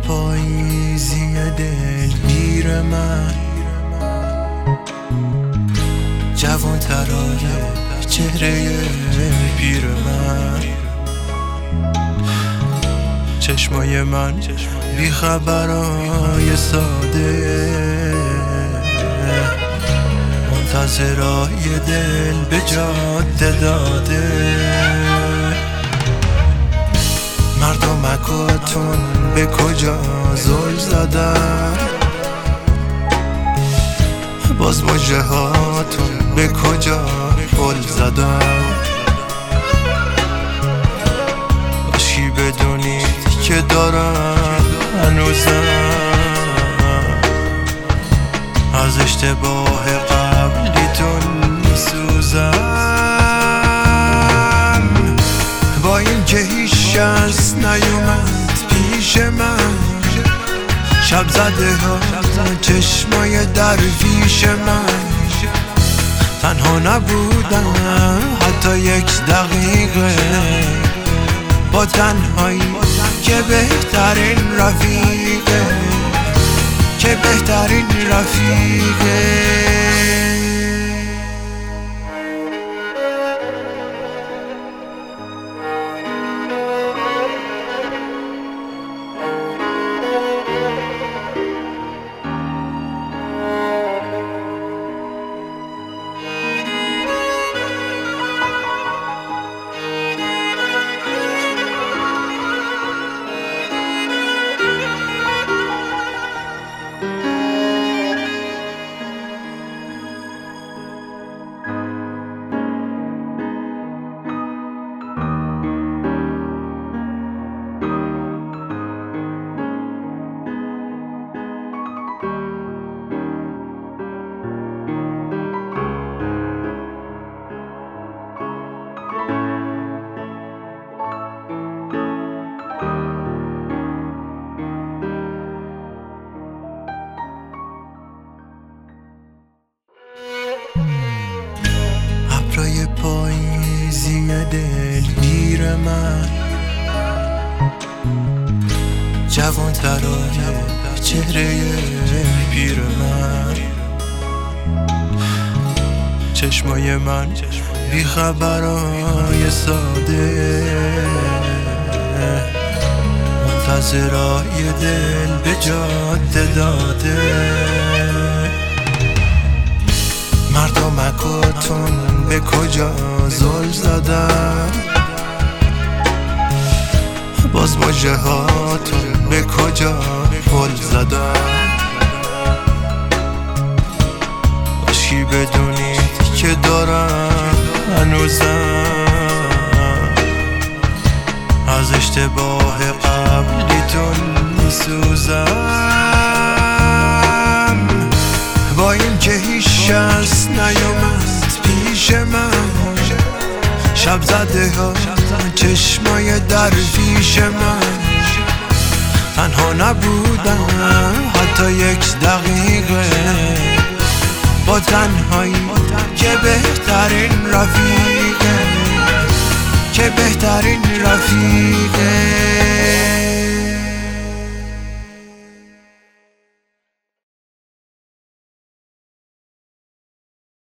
پاییزی دلگیر من، جوان ترای چهره پیر من، چشمای من بی خبرای ساده، منتظرای دل به جاده داده. مردمکاتون به کجا زل زدن، باز مژه هاتون به کجا گل زدن. کاشکی بدونید که دارم هنوزم از اشتباه قبلیتون میسوزم. با این که هیچ کس نیومد پیش من، شب زده ها چشمای درویش من، تنها نبودم حتی یک دقیقه با تنهایی که بهترین رفیقه، که بهترین رفیقه. ابرای پاییزی دلگیر من، جوان ترای چهره پیر من، چشمای من بی خبرای ساده، منتظرای دل به جاده داده. مردمکاتون به کجا زل زدن، باز مژه هاتون به کجا گل زدن. کاشکی بدونید که دارم هنوزم از اشتباه قبلیتون میسوزم. با این که هیچ کس نیومد پیش من، شب زده ها چشمای درویش من، تنها نبودم حتی یک دقیقه با تنهایی که بهترین رفیقه، که بهترین رفیقه.